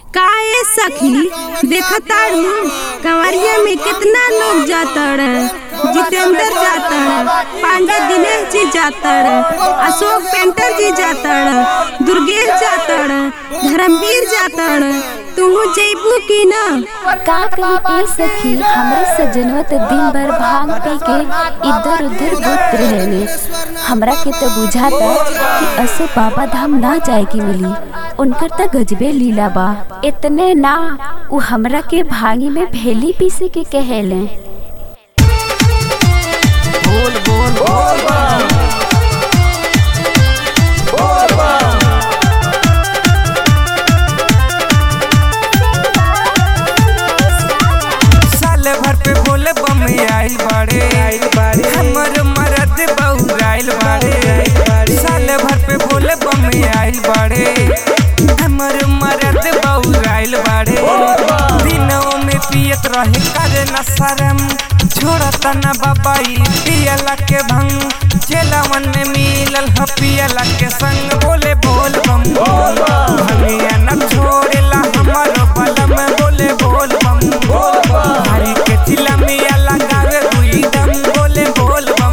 काए सखी देखतारू कंवरिया में कितना लोग जातर। जितेंद्र जातर, पांडा दिनेश जी जातर, अशोक पेंटर जी जातर, दुर्गेश जातर, धर्मवीर जातर। तू जैबू की ना? का कही ए सखी, हमरे सजनवा तो दिन भर भांग पी के इधर उधर घूमत रहेले। हमरा के तो बुझाता कि असो बाबा धाम ना जाए की मिली। उनकर तो गजबे लीला बा। इतने ना उ हमरा के भांगी में भेली पीसे के कहेले। बोल बोल बोल साले भर पे बोले बम आइल बाड़े, हमर मरद बहुराइल बाड़े। साले भर पे बोले बम आइल बाड़े, हमर मरद बहुराइल बाड़े। दिनों में पियत रहे करे न शरम, छोड़ता न बाबाई पियला के भंग। चेलावन में मिलल ह पियला के संग, बोले बोल बम भंगिया न छोड़ेला हमारो बलम। बोले बोल बम हरी के चिलमिया लगावे दुई दम। बोले बोल बम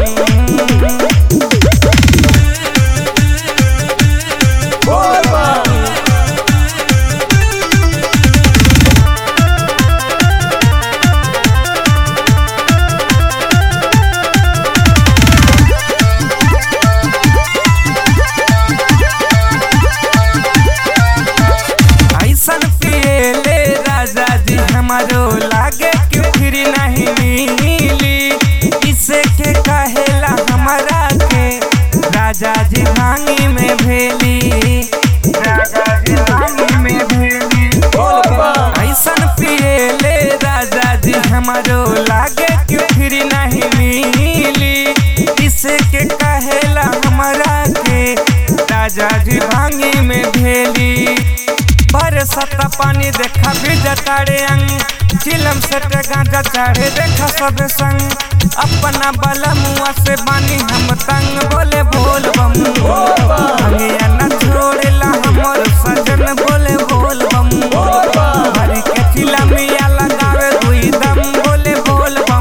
हमारो लागे कि फिर नहीं मिली। इसे के कहेला हमारा के राजा जी भांगी में भेली। राजा जी भांगी में भेली ऐसन पिएले राजा जी हमारो लागे कि फिर नहीं मिली। इसे के कहेला हमारा के राजा जी भांगी में भेली। बरसता पानी देखा बिजताड़े अंग, चिलम से गांजा चढ़े देखा सब संग। अपना बलमुआ से बानी हम तंग। बोले बोल बम भंगिया न छोड़ेला हमर सजन। बोले बोल बम हरी के चिलमिया लगावे दुई दम। बोले बोल बम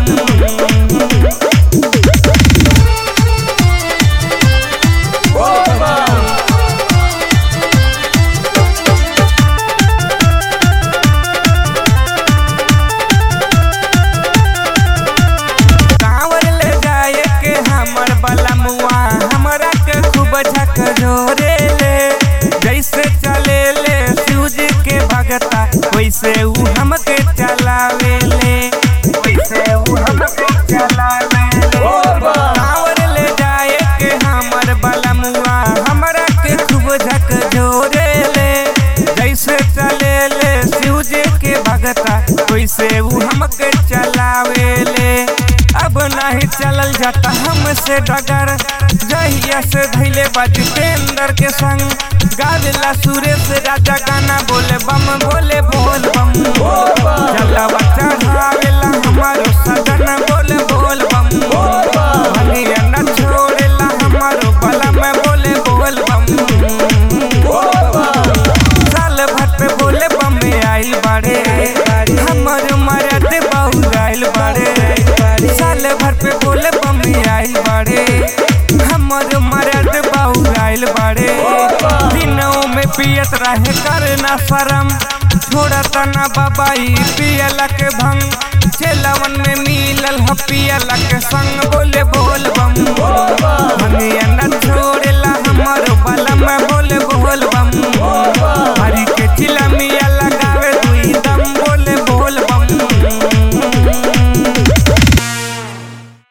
बलमुआ हमरा के खूब झकझोरे ले। जैसे चले ले शिवजी के भगता, वैसे उ हमके चलावे ले। वैसे उ हमके चलावे ले। कांवर ले जाए के हमर बलमुआ हमरा के खूब झकझोरे ले। जैसे चले ले शिवजी के भगता, वैसे उ हमके चलावे ले। अब नहीं चलल जाता हमसे डगर, जहिया से धैले बा जितेंद्र के संग। गावेला सुरेश राजा गाना, बोले बम बोले बोल बम जलवा चढ़ावेला हमारो सजन। बोले बोल बम भंगिया न छोड़ेला हमारो बलम। बोले बोल बम साल भर पे बोले बम आइल बाड़े, हमर मरद बहुराइल बाड़े। साल भर पे बोले बम आइल बाड़े, हमर मरद बहुराइल बाड़े। दिनों में पियत रहे करे न शरम, छोड़ता न बाबाई पियला के भंग। चेलावन में मिलल ह पियला के संग। बोले बोल बम